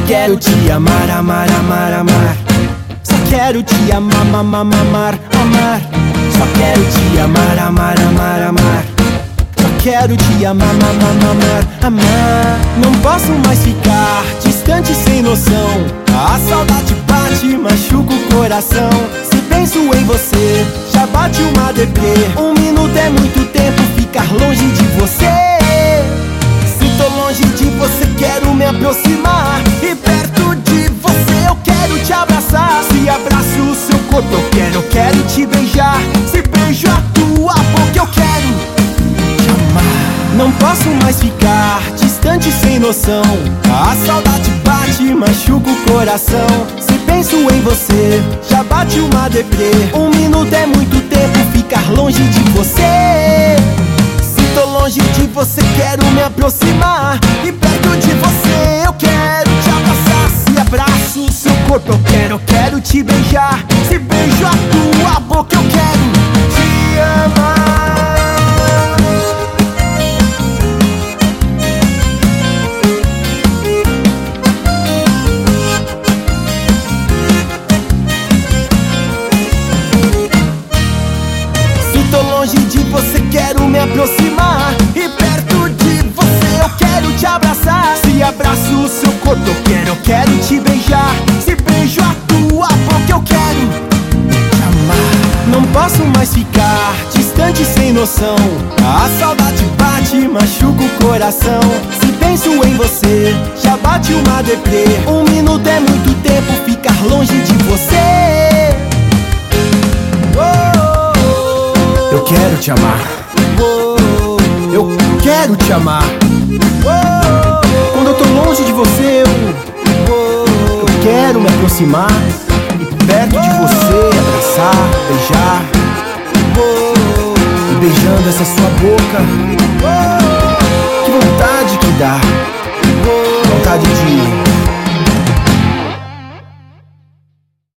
quero te amar, amar, amar, amar. Só quero te amar, amar, amar, amar. Só quero te amar, amar, amar, amar. Só quero te amar, amar, amar, amar. Não posso mais ficar distante sem noção. A saudade bate, machuca o coração. Se penso em você, já bate uma deprê. 1 minuto é muito tempo ficar longe de você. Se tô longe de você, quero me aproximar. E perto de você eu quero te abraçar. Se abraço o seu corpo eu quero te beijar. Se beijo a tua boca eu quero te amar. Não posso mais ficar distante sem noção. A saudade bate, machuca o coração. Se penso em você, já bate uma deprê. 1 minuto é muito tempo ficar longe de você. Se tô longe de você, quero me aproximar. E perto de você eu quero te abraçar. Se abraço o seu corpo eu quero te beijar. Se beijo a tua boca eu quero te amar. Tô longe de você, quero me aproximar. E perto de você eu quero te abraçar. Se abraço o seu corpo eu quero te beijar. Se beijo a tua boca eu quero te amar. Não posso mais ficar distante sem noção. A saudade bate, machuca o coração. Se penso em você, já bate uma deprê. 1 minuto é muito tempo ficar longe de você. Eu quero te amar. Eu quero te amar. Quando eu tô longe de você, eu quero me aproximar. E perto de você abraçar, beijar. E beijando essa sua boca, que vontade que dá.